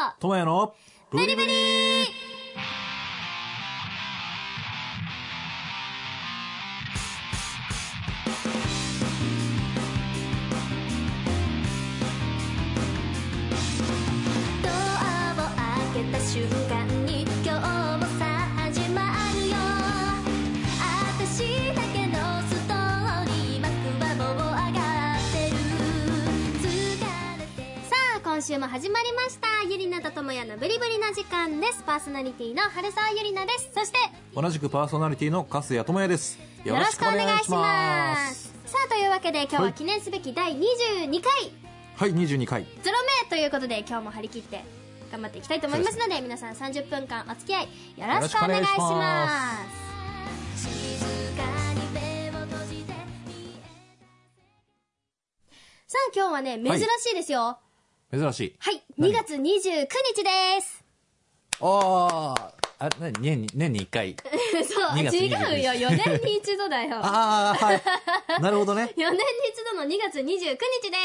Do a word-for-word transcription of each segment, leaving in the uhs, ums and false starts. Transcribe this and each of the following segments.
ともやのブリブリ。 ドアを開けた瞬間に今日もさ始まるよ。私だけのストーリー幕はもう上がってる。疲れてさあ今週も始まりました。ゆりなとともやのブリブリな時間です。パーソナリティの春沢ゆりなです。そして同じくパーソナリティの粕谷智也です。 よろしくお願いします。さあというわけで今日は記念すべきだいにじゅうにかい、 はい、にじゅうにかいゾロ目ということで今日も張り切って頑張っていきたいと思いますので、皆さんさんじゅっぷんかんお付き合いよろしくお願いします。さあ今日はね珍しいですよ。はい、 珍しい。 はい、にがつにじゅうくにちです。 ああ、あ、なに、年に、年にいっかい。 そう、違うよ。よねんに一度だよ。 ああ、はい。なるほどね。 よねんに一度のにがつにじゅうくにちです。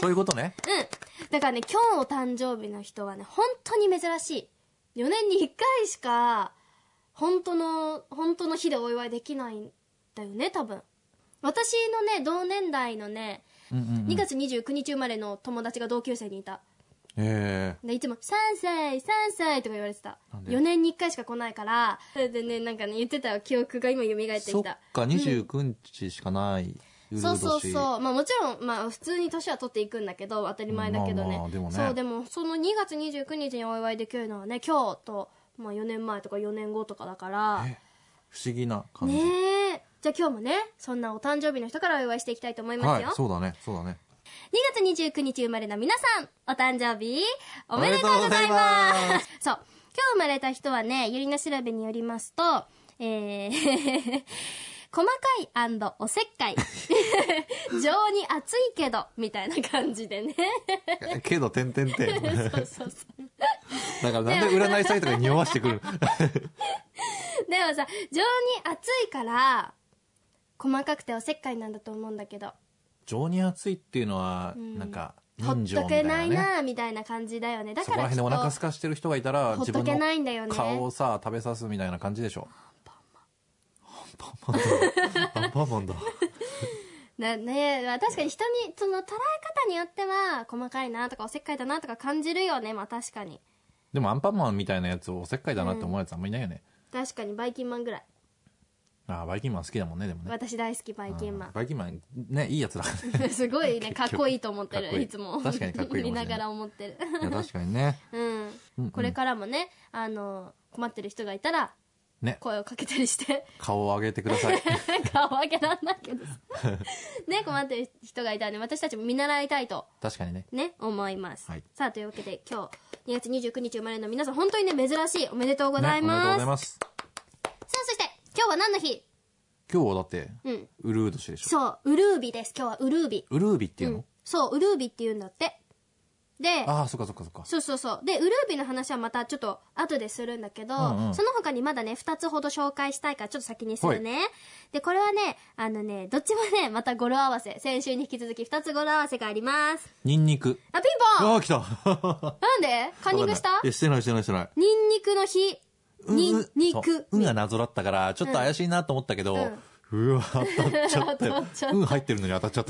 そういうことね。 うん。だからね、今日お誕生日の人はね、本当に珍しい。よねんにいっかいしか、本当の、本当の日でお祝いできないんだよね、多分。私のね、同年代のね、 うんうんうん、 にがつにじゅうくにち生まれの友達が同級生にいた。 へでいつもさんさいさんさいとか言われてた。よねんにいっかいしか来ないから、それでねなんかね言ってた記憶が今蘇ってきた。 そっか、にじゅうくにちしかない、 うん、そうそうそう。まあもちろんまあ普通に年は取っていくんだけど当たり前だけどね。 まあまあでもね。そうでもそのにがつにじゅうくにちにお祝いできるのはね今日とまあよねんまえとかよねんごとかだから。 え不思議な感じ。 ねえ。じゃあ今日もねそんなお誕生日の人からお祝いしていきたいと思いますよ。 はい、そうだねそうだね。 にがつにじゅうくにち生まれの皆さん、お誕生日、おめでとうございます。そう。今日生まれた人はね、ゆりな調べによりますと、えー、細かい&おせっかい。情に熱いけど、みたいな感じでね。 けど、てんてんてん。 そうそうそう。 だからなんで占いサイトが匂わしてくるでもさ、情に熱いから、細かくておせっかいなんだと思うんだけど。 情に熱いっていうのは、うん、なんか人情みたいなね、ほっとけないなみたいな感じだよね。だからそこら辺でお腹空かしてる人がいたら自分の顔をさ食べさすみたいな感じでしょ。アンパンマンアンパンマンだだね。確かに人にその捉え方によっては細かいなとかおせっかいだなとか感じるよね。まあ確かに。 でもアンパンマンみたいなやつをおせっかいだなって思うやつあんまりいないよね、 うん、確かにバイキンマンぐらい。 ああ、バイキンマン好きだもんね、でもね。 私大好き、バイキンマン。 バイキンマン、ね、いいやつだ。 すごいね、かっこいいと思ってる、い, いつも。 確かにかっこいい。 見ながら思ってる。 いや、確かにね。 うん。うんうん、これからもね、あの、困ってる人がいたら、ね。声をかけたりして。 顔を上げてください。 顔上げなんだけどさ。ね、困ってる人がいたらね、私たちも見習いたいと。 確かにね。 ね、思います。 はい。 さあ、というわけで、今日、にがつにじゅうくにち生まれの皆さん、本当にね、珍しい。おめでとうございます。ね、おめでとうございます。 さあ、そして、今日は何の日？ 今日はだって、うん、ウルー年でしょ。 そう、ウルービです。今日はウルービ。 ウルービっていうの、うん、 そう、ウルービって言うんだって。で、 ああ、そっかそっかそっか。 そうそうそう。で、ウルービの話はまたちょっと後でするんだけど、うんうん、その他にまだね、二つほど紹介したいからちょっと先にするね。で、これはね、あのね、どっちもね、また語呂合わせ。先週に引き続き二つ語呂合わせがあります。 ニンニク。 あ、ピンポン。 ああ、来た。 なんでカンニングした？ いや、してないしてないしてない。 ニンニクの日。ニンニク。 うんが謎だったから、ちょっと怪しいなと思ったけど、うんうんうわ、当たっちゃったよ。うん入ってるのに当たっちゃった。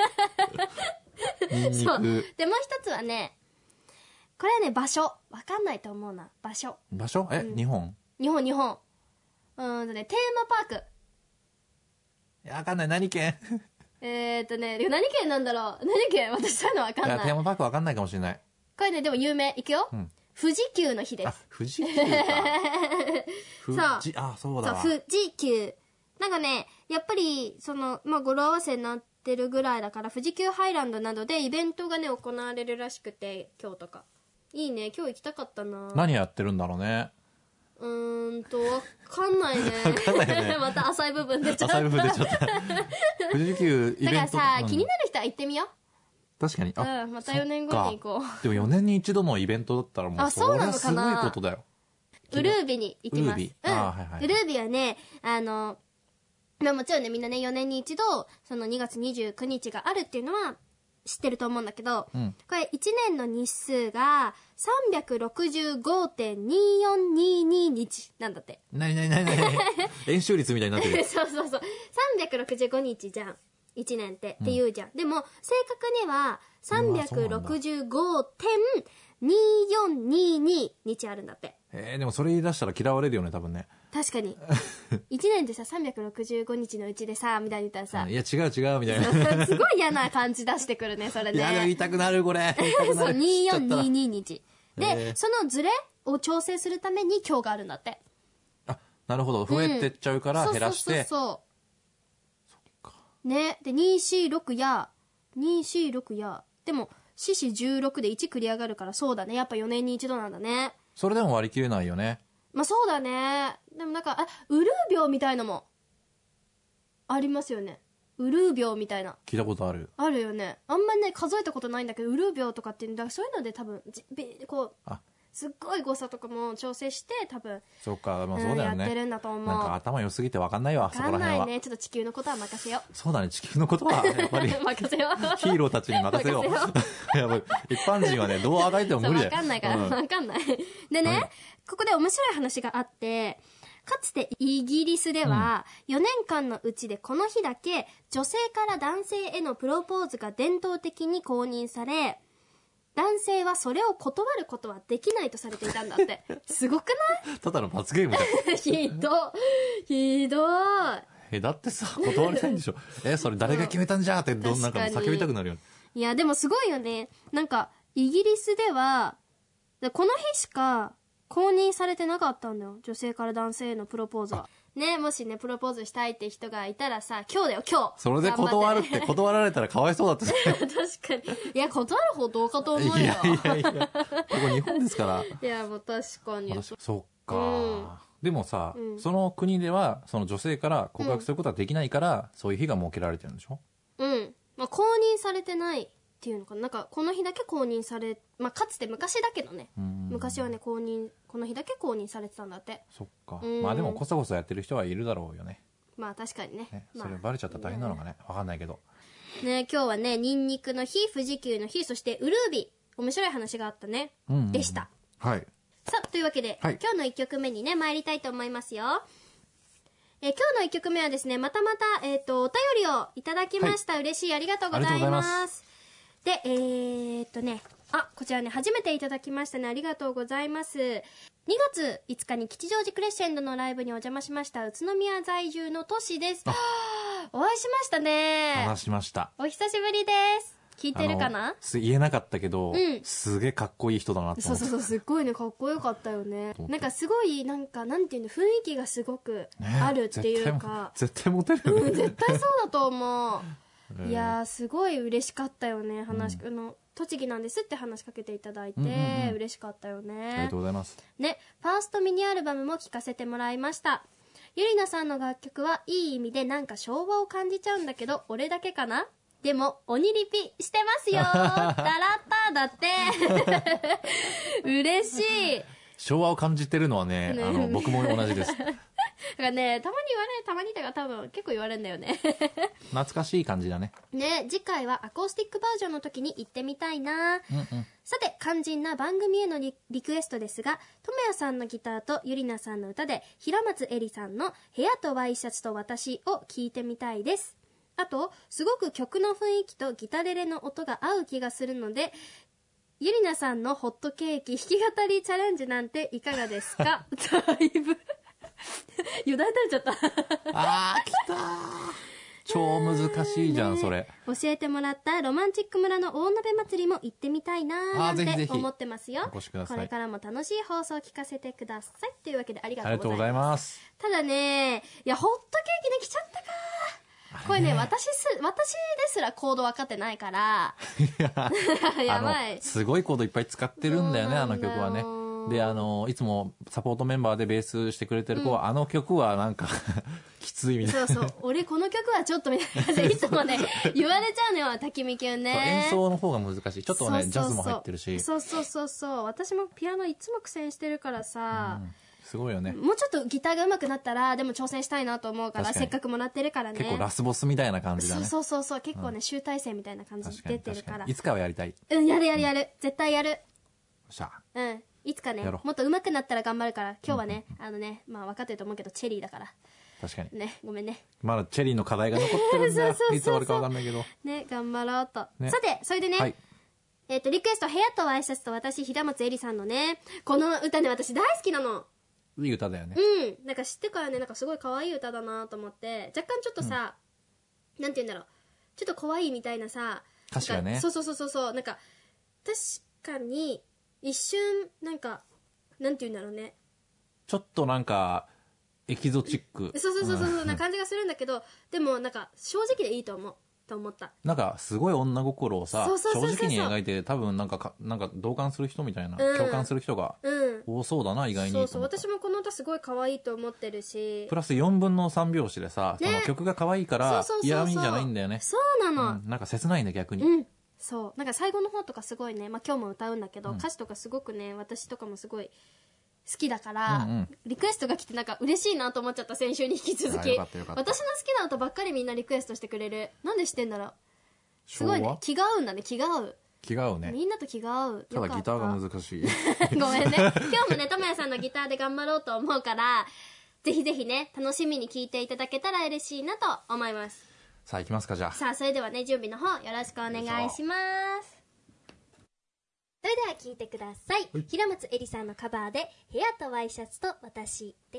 ニンニク。 で、もう一つはね、これはね、場所。わかんないと思うな。場所。 場所え、うん、日本日本、日本。うーんとね、テーマパーク。 いや、わかんない。何県えーっとね、何県なんだろう。何県私そういうのわかんない。いや、テーマパークわかんないかもしれない。 これね、でも有名。いくよ。うん。富士急の日です。 あ、富士急か。富士、あ、そうだわ。 そう、富士急。なんかね、やっぱり、その、まあ、語呂合わせになってるぐらいだから、富士急ハイランドなどでイベントがね、行われるらしくて、今日とか。いいね、今日行きたかったな。 何やってるんだろうね。 うーんと、わかんないね。 わかんないよね。 また浅い部分出ちゃった。 浅い部分出ちゃった。富士急イベント。 だからさ、うん、気になる人は行ってみよう。 確かに。 あ、うん、またよねんごに行こう。 でもよねんに一度のイベントだったらもう、それはすごいことだよ。 ウルービに行きます。 ウルービ。うん。あ、はいはい。 ウルービはね、あの、まあもちろんね、みんなね、よねんに一度、そのにがつにじゅうくにちがあるっていうのは、 知ってると思うんだけど、 うん、 これいちねんの日数が さんびゃくろくじゅうごてんによんにに 日なんだって。 なになになになに円周率みたいになってる。 そうそうそう。さんびゃくろくじゅうごにちじゃん。いちねんって、って言うじゃん。でも、正確にはさんびゃくろくじゅうごてんによんにに 日あるんだって。 えー、でもそれ言い出したら嫌われるよね、多分ね。 確かに。いちねんでさ、さんびゃくろくじゅうごにちのうちでさ、みたいに言ったらさ。 いや、違う違う、みたいな。 すごい嫌な感じ出してくるね、それね。 いや、でも言いたくなる、これ。 そう、によんにに日。で、えー、そのズレを調整するために今日があるんだって。 あ、なるほど。増えてっちゃうから減らして。 うん、そうそうそうそう。そっか。ね。で、に、よん、ろくや、に、よん、ろくや、でも、よん、よん、じゅうろくでいち繰り上がるから、そうだね。やっぱよねんに一度なんだね。 それでも割り切れないよね。 まあそうだね。でもなんか、あ、ウルー病みたいのも、ありますよね。ウルー病みたいな。 聞いたことある。 あるよね。あんまりね、数えたことないんだけど、ウルー病とかっていうんだから、そういうので多分、じこう、あ、すっごい誤差とかも調整して、多分、 そうか、まあそうだよね。 うん、やってるんだと思う。 なんか頭良すぎて分かんないわ、そこら辺は。 分かんないね。ちょっと地球のことは任せよう。 そうだね、地球のことは、やっぱり。 任せよう。 ヒーローたちに任せよう。やばい。一般人はね、どうあがいても無理だよ。 分かんないから、分かんない。でね、うん、ここで面白い話があって、かつてイギリスではよねんかんのうちでこの日だけ女性から男性へのプロポーズが伝統的に公認され、男性はそれを断ることはできないとされていたんだって。すごくない？ ただの罰ゲームだよ。 ひどい。ひどい。 え、だってさ、断りたいんでしょ。え、それ誰が決めたんじゃってどんなんか叫びたくなるよ。 いや、でもすごいよね。なんか、イギリスでは、この日しか公認されてなかったんだよ。女性から男性へのプロポーズは。ね、もしね、プロポーズしたいって人がいたらさ、今日だよ、今日。 それで断るって、断られたらかわいそうだって確かに。いや、断る方どうかと思うよ。いやいやいや、ここ日本ですから。 いや、もう確かに。 そっか、うん。でもさ、うん、その国では、その女性から告白することはできないから、うん、そういう日が設けられてるんでしょ？ うん。まあ、公認されてないっていうのかな。なんか、この日だけ公認され、まあ、かつて昔だけどね。昔はね、公認、この日だけ公認されてたんだって。 そっか。まあでも、こそこそやってる人はいるだろうよね。 まあ確かにね。ね、 それバレちゃったら大変なのかね。わかんないけど。 ね、今日はね、ニンニクの日、富士急の日、そしてウルービ。面白い話があったね。うんうんうん、でした。 はい。 さあ、というわけで、はい、今日のいっきょくめにね、参りたいと思いますよ。えー、今日のいっきょくめはですね、またまた、えっと、お便りをいただきました。はい、嬉しい。ありがとうございます。で、えー、っとね、あ、こちらね、初めていただきましたね。ありがとうございます。にがついつかに吉祥寺クレッシェンドのライブにお邪魔しました、宇都宮在住のトシです。お会いしましたね。 話しました。 お久しぶりです。聞いてるかな？ 言えなかったけど、うん、すげえかっこいい人だなと思って。 そうそうそう、すっごいね、かっこよかったよね。なんかすごい、なんか、なんていうの、雰囲気がすごくあるっていうか。 ね、絶対モテるよね、 うん。絶対そうだと思う。いやー、すごい嬉しかったよね、話、うん、あの、栃木なんですって話しかけていただいて、うんうんうん、嬉しかったよね。 ありがとうございます。 ね、ファーストミニアルバムも聴かせてもらいました。ゆりなさんの楽曲はいい意味でなんか昭和を感じちゃうんだけど、俺だけかな？でも、鬼リピしてますよーだらっただって。嬉しい。 昭和を感じてるのはね、あの、僕も同じです。 だからね、たまに言われる、たまにだから多分結構言われるんだよね。 懐かしい感じだね。 ね、次回はアコースティックバージョンの時に行ってみたいな、うんうん、さて、肝心な番組への リ, リクエストですが、ともやさんのギターとゆりなさんの歌で、平松えりさんの部屋とワイシャツと私を聴いてみたいです。あと、すごく曲の雰囲気とギタレレの音が合う気がするので、ゆりなさんのホットケーキ弾き語りチャレンジなんていかがですか？だいぶ油断垂れちゃったあー、来たー。超難しいじゃん、それ。 教えてもらったロマンチック村の大鍋祭りも行ってみたいなーなんて思ってますよ。 お越しください。 これからも楽しい放送を聞かせてください。というわけでありがとうございます。 ありがとうございます。 ただね、いや、ホットケーキできちゃったかー。これね、私す、私ですらコード分かってないから。や, やばい。 すごいコードいっぱい使ってるんだよね、あの曲はね。で、あの、いつもサポートメンバーでベースしてくれてる子は、うん、あの曲はなんか、きついみたいな。 そうそう。俺この曲はちょっとみたいな感じで、いつもね、言われちゃうのよ、たきみきゅんね。 演奏の方が難しい。ちょっとね、そうそうそうジャズも入ってるし。 そうそうそうそう。私もピアノいつも苦戦してるからさ、 うん、 すごいよね。 もうちょっとギターが上手くなったらでも挑戦したいなと思うから、 確かにせっかくもらってるからね。 結構ラスボスみたいな感じだね。 そうそうそうそう、結構ね、うん、集大成みたいな感じで出てるから。 いつかはやりたい。 うん、やるやるやる、うん、絶対やる。 しゃうん、いつかね、もっと上手くなったら頑張るから。今日はね、うん、あのね、まあ分かってると思うけどチェリーだから。 確かにね、ごめんね。 まだチェリーの課題が残ってるんだよ。そうそうそうそう、いつ終わるか分かんないけどね、頑張ろうと、ね、さてそれでね、はい、えっ、ー、とリクエスト、部屋とワイシャツと私、平松絵里さんのね、この歌ね、私大好きなの。 いい歌だよね。 うん、なんか知ってからね、なんかすごい可愛い歌だなと思って、若干ちょっとさ、うん、なんて言うんだろう、ちょっと怖いみたいなさ、 確かね、 そうそうそうそう、なんか確かに一瞬なんかなんて言うんだろうね、 ちょっとなんかエキゾチック、 そうそうそうそう、うん、な感じがするんだけど、でもなんか正直でいいと思うと思った。 なんかすごい女心をさ、正直に描いて、多分なんかかなんか同感する人みたいな、うん、共感する人が多そうだな、意外に。 そうそう、私もこの歌すごい可愛いと思ってるし、 プラスよんぶんのさん拍子でさ、ね、その曲が可愛いから嫌味じゃないんだよね。 そうなの、 うん、なんか切ないんだ逆に、 うん、そう、なんか最後の方とかすごいね、まあ今日も歌うんだけど、うん、歌詞とかすごくね、私とかもすごい好きだから、うんうん、リクエストが来てなんか嬉しいなと思っちゃった。先週に引き続き、私の好きな歌ばっかりみんなリクエストしてくれる。なんでしてんだろう。すごいね、気が合うんだね。気が合う、 気が合うね。 みんなと気が合う。 ただギターが難しいごめんね。今日もね、ともやさんのギターで頑張ろうと思うから、ぜひぜひね、楽しみに聴いていただけたら嬉しいなと思います。 さあ行きますか。じゃあさあそれではね、準備の方よろしくお願いします。それでは聴いてください。平松絵里さんのカバーで部屋とワイシャツと私です。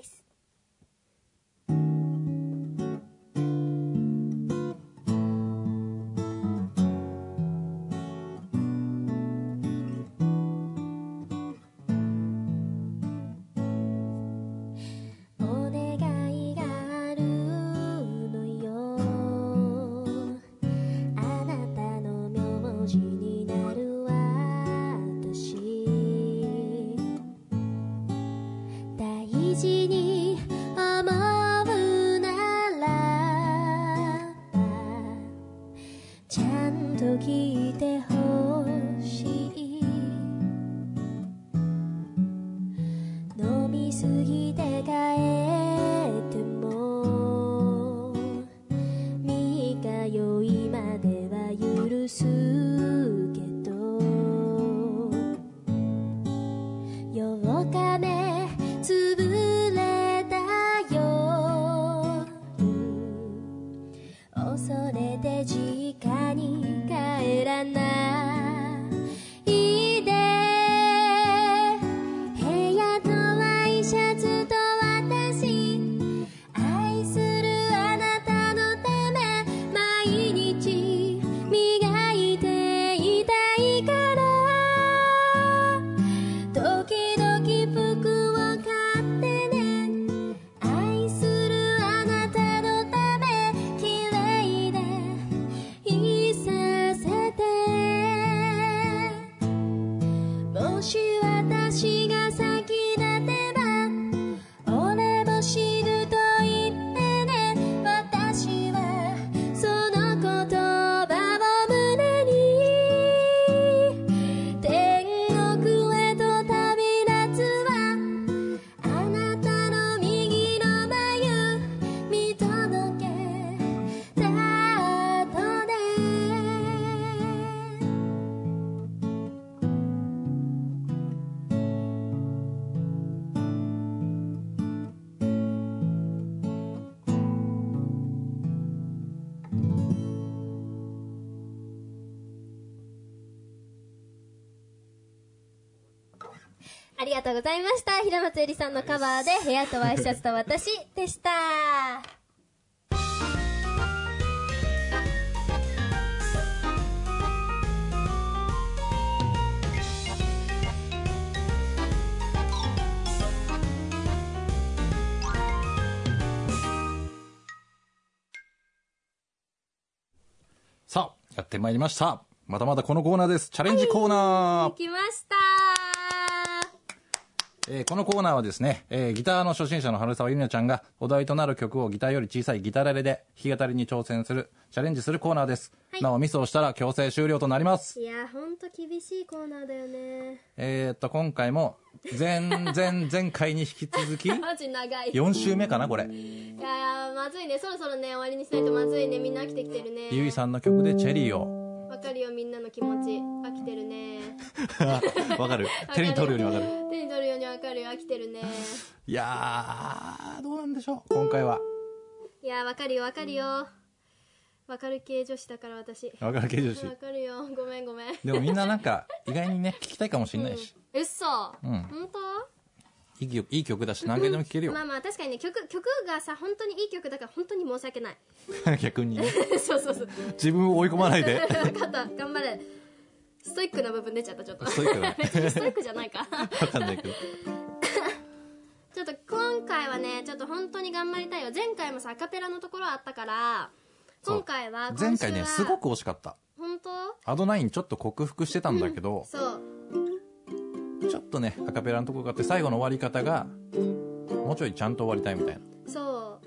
ありがとうございました。平松絵里さんのカバーで部屋とワイシャツと私でした。 さあやってまいりました。またまたこのコーナーです。チャレンジコーナー、 はい、来ました。 えー、このコーナーはですね、えー、ギターの初心者の春沢ゆりなちゃんがお題となる曲をギターより小さいギターラレで弾き語りに挑戦する、チャレンジするコーナーです。はい、なおミスをしたら強制終了となります。 いやほんと厳しいコーナーだよね。 えー、っと今回も前前前回に引き続きマジ長い。 よん週目かなこれ。 いやーまずいね、そろそろね終わりにしないとまずいね。みんな飽きてきてるね。 ゆいさんの曲でチェリーを。 わかるよ、みんなの気持ち。飽きてるね。 わかる。手に取るようにわかる。 手に取るようにわかるよ。飽きてるね。 いやーどうなんでしょう今回は。 いやーわかるよわかるよ。わかる系女子だから私。 わかる系女子。 わかるよ。ごめんごめん。 でもみんななんか意外にね聞きたいかもしれないし。 うん、うっそ。 うん。 本当？ いい曲、いい曲だし何回でも聴けるよ。 まあまあ確かにね、曲曲がさ本当にいい曲だから本当に申し訳ない。 逆にね。 そうそうそう。 自分を追い込まないで。 分かった頑張れ。ストイックな部分出ちゃったちょっと。 ストイックだね。 別にストイックじゃないか。 分かんないけど。 ちょっと今回はねちょっと本当に頑張りたいよ。前回もさアカペラのところあったから今回は今週は前回ねすごく惜しかった。 本当？ アドナインちょっと克服してたんだけど、 うん、そうちょっとねアカペラのところがあって最後の終わり方がもうちょいちゃんと終わりたいみたいな。 そう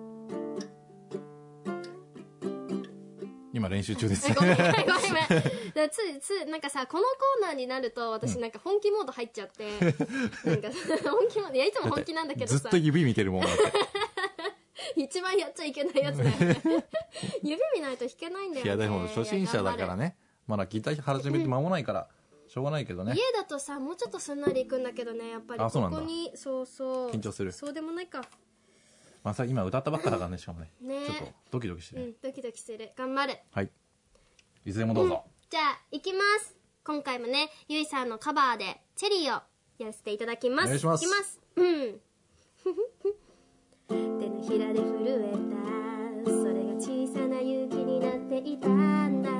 今練習中です。 ごめんごめんごめん。だついついなんかさこのコーナーになると私なんか本気モード入っちゃって、うん、なんか本気モードいやいつも本気なんだけどさずっと指見てるもんだって。 一番やっちゃいけないやつだよね。指見ないと弾けないんだよね。 いやでも初心者だからねまだギター始めて間もないからしょうがないけどね。 家だとさもうちょっとすんなりいくんだけどねやっぱりここにそうそう緊張する。 そうでもないか。 まあさ今歌ったばっかだからねしかもね。 ねちょっとドキドキしてる、 うんドキドキする。頑張る。 はいいつでもどうぞ、 うん、じゃあ行きます。今回もねゆいさんのカバーでチェリーをやらせていただきます。 お願いします。 いきますうん手のひらで震えたそれが小さな勇気になっていたんだ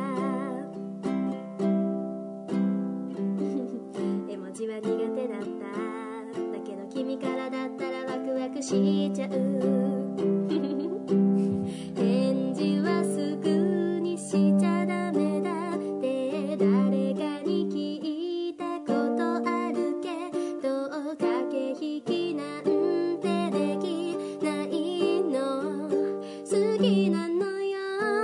絵文字は苦手だっただけど君からだったらワクワクしちゃう返事はすぐにしちゃダメだって誰かに聞いたことあるけど駆け引きなんてできないの好きなのよ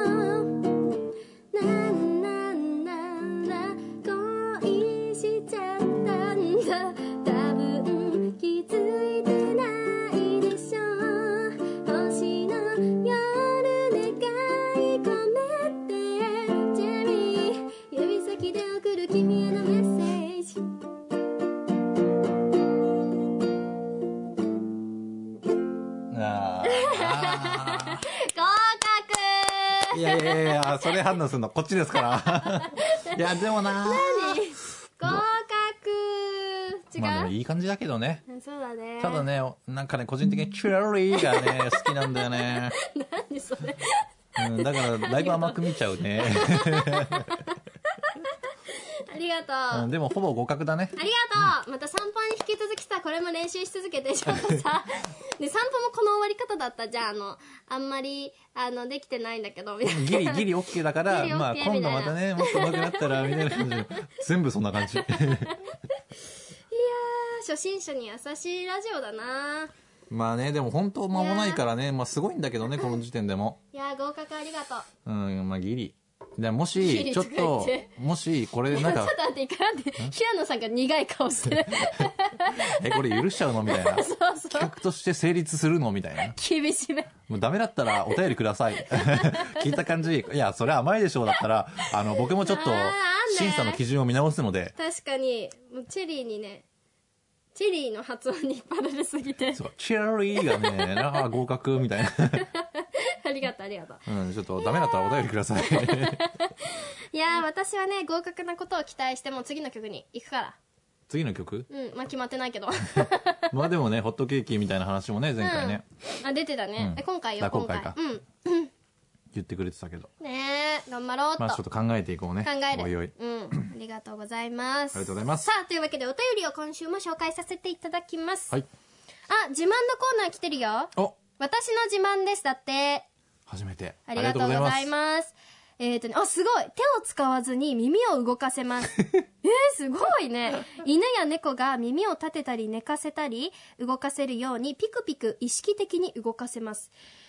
なんなんなんだ恋しちゃったんだ多分気づいてないでしょ星の夜願い込めてチェリー指先で送る君へのメッセージあ合格いやいやいやそれ反応するのこっちですからいやでもな何合格違う、 まあでもいい感じだけどね。 そうだね。 ただねなんかね個人的にチュレリーがね好きなんだよね。 何それ、 うん、だからだいぶ甘く見ちゃうね。 ありがとう、 うん、でもほぼ合格だね。 ありがとう、うん、また散歩に引き続きさこれも練習し続けてちょっとさで散歩もこの終わり方だったじゃん。あのあんまりあのできてないんだけどみたいなギリギリ OK だからギリ OK まあ今度またねもっと上手くなったらみたいな感じ。全部そんな感じ。いやー初心者に優しいラジオだな。 まあねでも本当間もないからねまあすごいんだけどねこの時点でも。 いやー合格ありがとう。 うんまあギリでもしちょっともしこれなんかちょっと待っていくらって平野さんが苦い顔してる。 えこれ許しちゃうのみたいな。 そうそう企画として成立するのみたいな。 厳しめ。 もうダメだったらお便りください。聞いた感じいやそれ甘いでしょうだったらあの僕もちょっと審査の基準を見直すので。 確かにもうチェリーにねチェリーの発音に引っ張られすぎてそうチェリーがねあ合格みたいな。 ありがとうありがとう。 うんちょっとダメだったらお便りください。 いやー私はね合格なことを期待しても次の曲に行くから。 次の曲うんまあ決まってないけど。 まあでもねホットケーキみたいな話もね前回ね、 うん、あ出てたね、 うん、 え今回よ今回かうん言ってくれてたけどねえ頑張ろうと、 まあちょっと考えていこうね。 考えるおいおいうんありがとうございます。 ありがとうございます。 さあというわけでお便りを今週も紹介させていただきます。 はいあ自慢のコーナー来てるよ。 お私の自慢ですだって。 初めてありがとうございます。えっとね、あ、すごい手を使わずに耳を動かせます。えー、すごいね。犬や猫が耳を立てたり寝かせたり動かせるようにピクピク意識的に動かせます。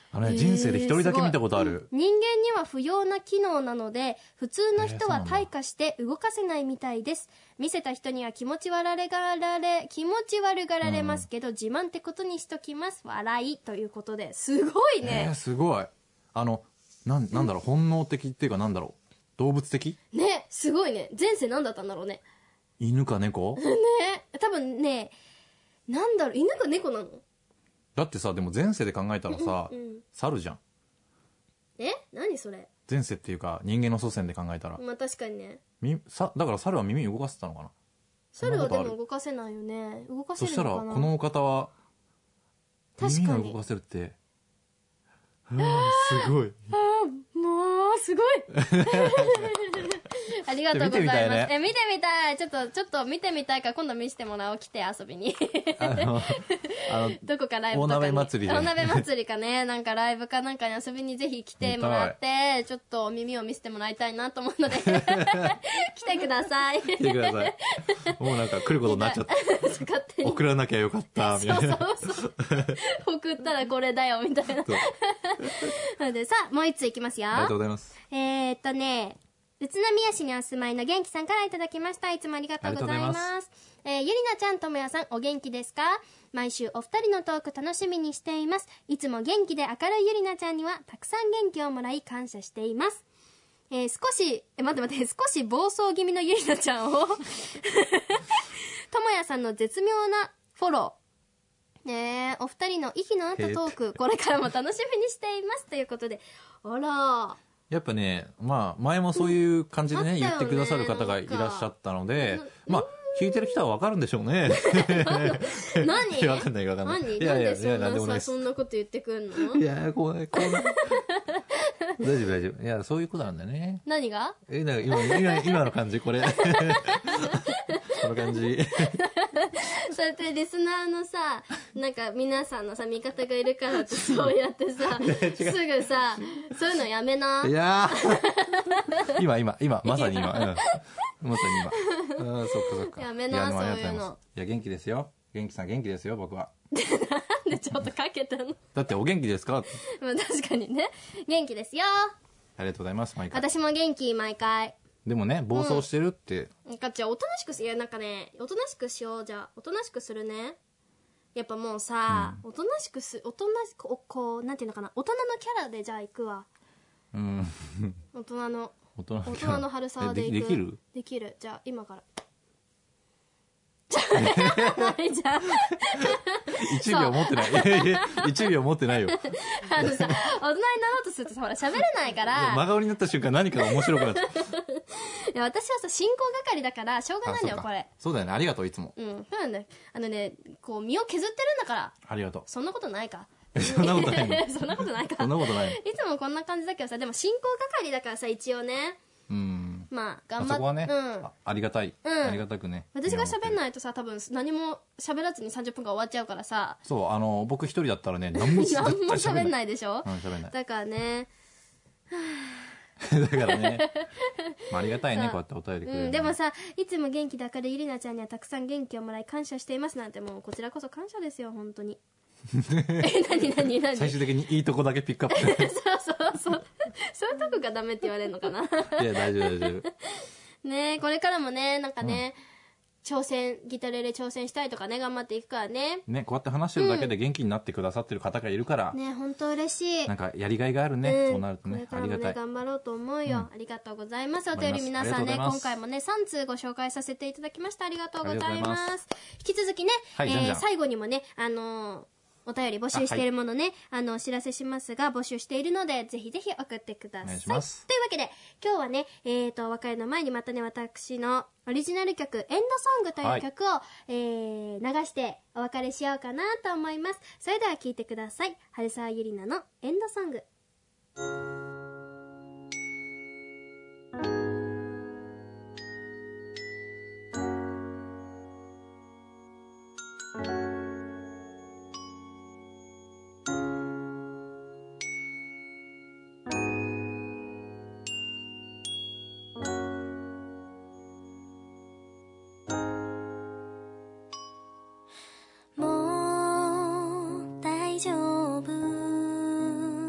あのね、人生で一人だけ見たことある。 人間には不要な機能なので、普通の人は退化して動かせないみたいです。見せた人には気持ち悪がられ、気持ち悪がられますけど、うん、自慢ってことにしときます。笑いということで、すごいね。 えー、すごい。あの、なん、なんだろう、本能的っていうかなんだろう。動物的ね、すごいね。前世何だったんだろうね。 犬か猫ね、多分ね、なんだろう、犬か猫なの？ だってさ、でも前世で考えたらさ、うんうん、猿じゃん。 え？何それ？ 前世っていうか人間の祖先で考えたら。 まあ確かにね。 みさだから猿は耳動かせたのかな。 猿はでも動かせないよね。動かせるのかな。 そしたらこのお方は耳を動かせるって。ああすごい。 ああもうすごい。ありがとうございます。見てみたいね。え、見てみたい。ちょっと、ちょっと見てみたいから今度見せてもらおう。来て遊びに。あの、あのどこかライブとかに。 大鍋祭りで。 大鍋祭りかね。なんかライブかなんかに遊びにぜひ来てもらって、ちょっと耳を見せてもらいたいなと思うので、来てください。 来てください。もうなんか来ることになっちゃった。勝手に。送らなきゃよかった、みたいな。そうそうそう。 送ったらこれだよ、みたいな。なのでさ、もう一ついきますよ。 ありがとうございます。 えーっとね、宇都宮市にお住まいの元気さんからいただきました。いつもありがとうございます。ますえー、ゆりなちゃん、ともやさん、お元気ですか？毎週お二人のトーク楽しみにしています。いつも元気で明るいゆりなちゃんにはたくさん元気をもらい感謝しています。えー、少し、え、待って待って、少し暴走気味のゆりなちゃんを、ともやさんの絶妙なフォロー。ねえ、お二人の息の合ったトーク、これからも楽しみにしています。ということで、あらー。 やっぱね、まあ、前もそういう感じでね、うん、言ってくださる方がいらっしゃったので、まあ、聞いてる人はわかるんでしょうね。 何わかんないわかんない。 何いやいや、なんでそんなさ、そんなこと言ってくんの？ いや、こう、こうな。大丈夫大丈夫。いや、そういうことなんだよね。 何が？ え、なんか今、今、今の感じ、これ。この感じ。 そうやってリスナーのさ、なんか皆さんのさ、味方がいるからってそうやってさ、すぐさ、そういうのやめな。 いやー。今、今、今、まさに今。うん、まさに今。うん、そっかそっか。 やめな、そういうの。 いや、元気ですよ。元気さん元気ですよ、僕は。 なんでちょっとかけたの？ だってお元気ですか？ まあ確かにね。元気ですよ。 ありがとうございます、毎回。 私も元気、毎回。 でもね、暴走してるって。 うん、なんかじゃあ、おとなしくす、いや、なんかね、おとなしくしよう、じゃあ、おとなしくするね。やっぱもうさ、うん、おとなしくす、おとなしく、こう、こう、なんていうのかな、大人のキャラでじゃあ行くわ。 うん。 大人の、 大人の大人の春沢で行く。 できる？ できる。じゃあ、今から。ないじゃん。 いちびょう持ってない。いちびょう持ってないよ。 あのさ、大人になろうとするとさ、ほら、喋れないから。 真顔になった瞬間何かが面白くなった。 いや、私はさ、進行係だから、しょうがないんだよ、これ。 そうだよね、ありがとう、いつも。 うん、そうなんだよ。あのね、こう、身を削ってるんだから。 ありがとう。 そんなことないか。 そんなことないの？ そんなことないか。 そんなことない。 いつもこんな感じだけどさ、でも進行係だからさ、一応ね。 うん。 まあ、頑張って。 そこはね、 うん、 あ、ありがたい。うん。ありがたくね。 私が喋んないとさ、多分何も喋らずにさんじゅっぷんが終わっちゃうからさ。 そう、あの、僕一人だったらね、何も何も喋んないでしょ？ うん、喋んない。 だからね。 だからね、まあ、ありがたいね、こうやってお便りくれる、 うん、でもさ、いつも元気だからゆりなちゃんにはたくさん元気をもらい感謝していますなんて、もうこちらこそ感謝ですよ、本当に。え、なになになに？ 最終的にいいとこだけピックアップして。 そうそうそう。そういうとこがダメって言われるのかな。 いや、大丈夫大丈夫。 ねえ、これからもね、なんかね、うん、挑戦、ギタレレ挑戦したいとかね、頑張っていくからね。 ね、こうやって話してるだけで元気になってくださってる方がいるから。 うん、ね、本当嬉しい。 なんかやりがいがあるね、うん、そうなるとね。 これからもね、 ありがたい。 頑張ろうと思うよ。うん、ありがとうございます。お便り皆さんね、今回もね、さんつうご紹介させていただきました。ありがとうございます。ます引き続きね、はい、えー、じゃんじゃん最後にもね、あのー、お便り募集しているものね、あ、はい、あの、お知らせしますが、募集しているので、ぜひぜひ送ってください。お願いします。というわけで、今日はね、えっと、お別れの前にまたね、私のオリジナル曲、エンドソングという曲を、はい、えー、流してお別れしようかなと思います。それでは聴いてください。春沢ゆりなのエンドソング。もう大丈夫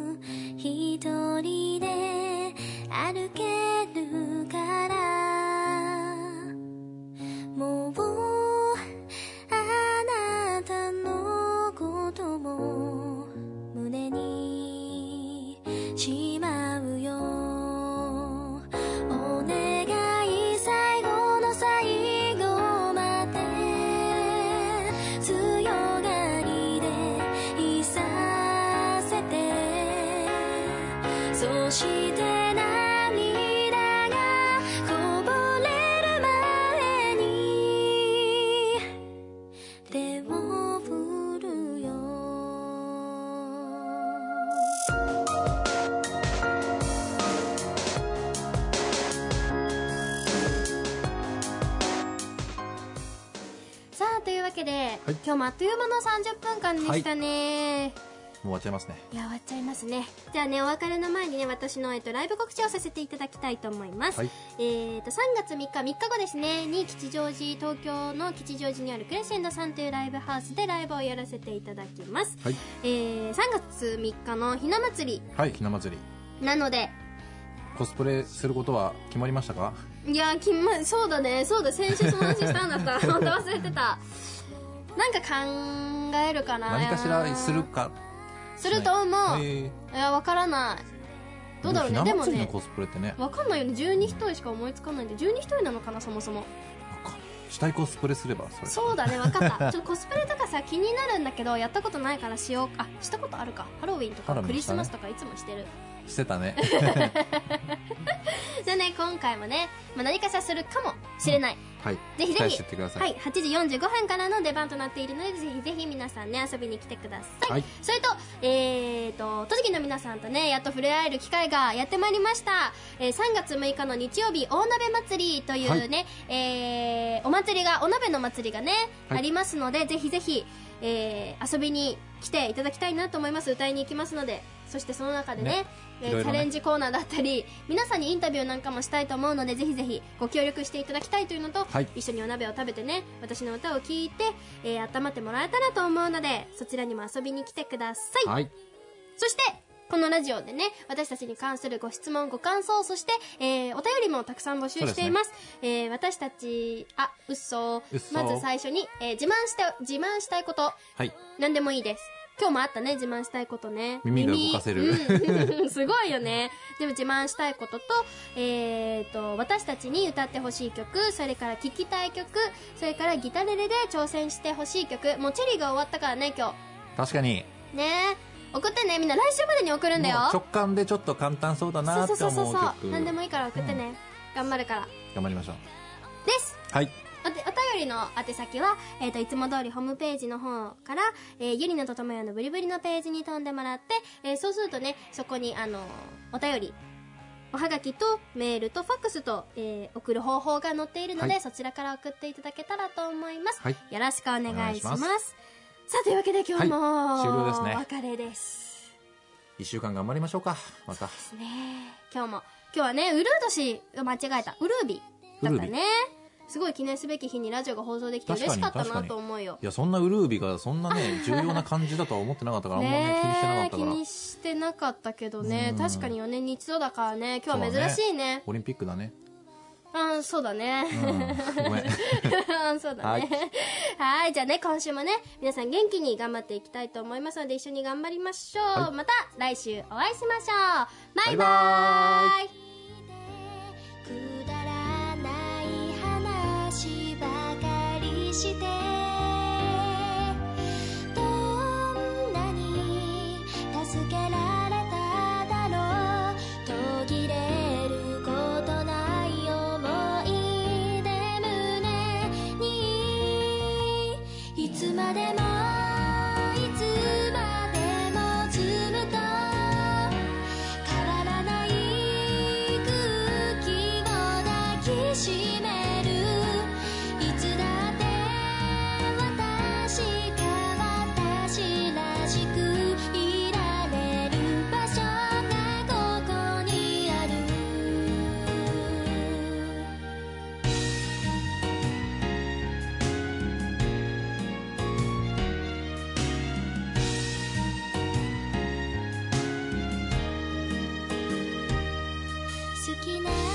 そして涙がこぼれる前に手を振るよ。さあというわけで、はい、今日もあっという間のさんじゅっぷんかんでしたね、はい、 もう終わっちゃいますね。 いや終わっちゃいますね。じゃあねお別れの前にね私の、えっと、ライブ告知をさせていただきたいと思います、はい、えーとさんがつみっかみっかごですねに吉祥寺東京の吉祥寺にあるクレッシェンドさんというライブハウスでライブをやらせていただきます、はい、えー、さんがつみっかのひな祭り、 はい、ひな祭りなのでコスプレすることは決まりましたか？ いやきまそうだねそうだ先週その話したんだった本当忘れてた。なんか考えるかな。 何かしらするかすると思う。いや分からない。どうだろうね。でもねコスプレってね分かんないよね。じゅうにひとりしか思いつかないんでじゅうにひとりなのかなそもそも。 したいコスプレすればそれ。 そうだね分かった。ちょっとコスプレとかさ気になるんだけどやったことないからしよう。あしたことあるか。ハロウィンとかクリスマスとかいつもしてる。 してたね。 じゃあね今回もね、まあ、何かしらするかもしれない、うんはい、 ぜひぜひ、 はい、 はちじよんじゅうごふんからの出番となっているのでぜひぜひ皆さんね遊びに来てください、はい、それと,、えー、と栃木の皆さんとねやっと触れ合える機会がやってまいりました、えー、さんがつむいかの日曜日大鍋祭りというね、はい、えー、お祭りがお鍋の祭りがね、はい、ありますのでぜひぜひ、えー、遊びに来ていただきたいなと思います。歌いに行きますので。そしてその中でね、ねえー、ねチャレンジコーナーだったり皆さんにインタビューなんかもしたいと思うのでぜひぜひご協力していただきたいというのと、はい、一緒にお鍋を食べてね私の歌を聴いて、えー、温まってもらえたらと思うのでそちらにも遊びに来てください、はい、そしてこのラジオでね私たちに関するご質問ご感想そして、えー、お便りもたくさん募集しています。そうですね、えー、私たちあうっそまず最初に、えー、自慢して自慢したいこと、はい、何でもいいです。今日もあったね自慢したいことね。 耳が動かせる、 うん、すごいよね。でも自慢したいことと、えー、と私たちに歌ってほしい曲それから聴きたい曲それからギタレレで挑戦してほしい曲。もうチェリーが終わったからね今日。 確かにね送ってねみんな来週までに送るんだよ。 直感でちょっと簡単そうだなって思う曲。そうそうそうそう何でもいいから送ってね、うん、頑張るから頑張りましょうです。 はい。 お, お便りの宛先は、えー、といつも通りホームページの方から、えー、ゆりのとともよのブリブリのページに飛んでもらって、えー、そうするとねそこにあのお便りおはがきとメールとファックスと、えー、送る方法が載っているので、はい、そちらから送っていただけたらと思います、はい、よろしくお願いします。さあというわけで今日も、 はい、終了ですね。 お別れです。 いっしゅうかん頑張りましょうか。またそうですね。今日も今日はねウルー年間違えたウルー日だったね。すごい記念すべき日にラジオが放送できて嬉しかったなと思うよ。 いやそんなウルービがそんなね重要な感じだとは思ってなかったからあんまね気にしてなかったから。 気にしてなかったけどね確かによねんに一度だからね今日は珍しい ね, ねオリンピックだね。 あそうだね、 うん、ごめんそうだねはい、じゃあね今週もね皆さん元気に頑張っていきたいと思いますので一緒に頑張りましょう、はい、また来週お会いしましょう。バイバーイ。バイバーイ。してどんなに助けられただろう途切れることない思い出胸にいつまでもいつまでもずっと変わらない空気を抱きしめ好きな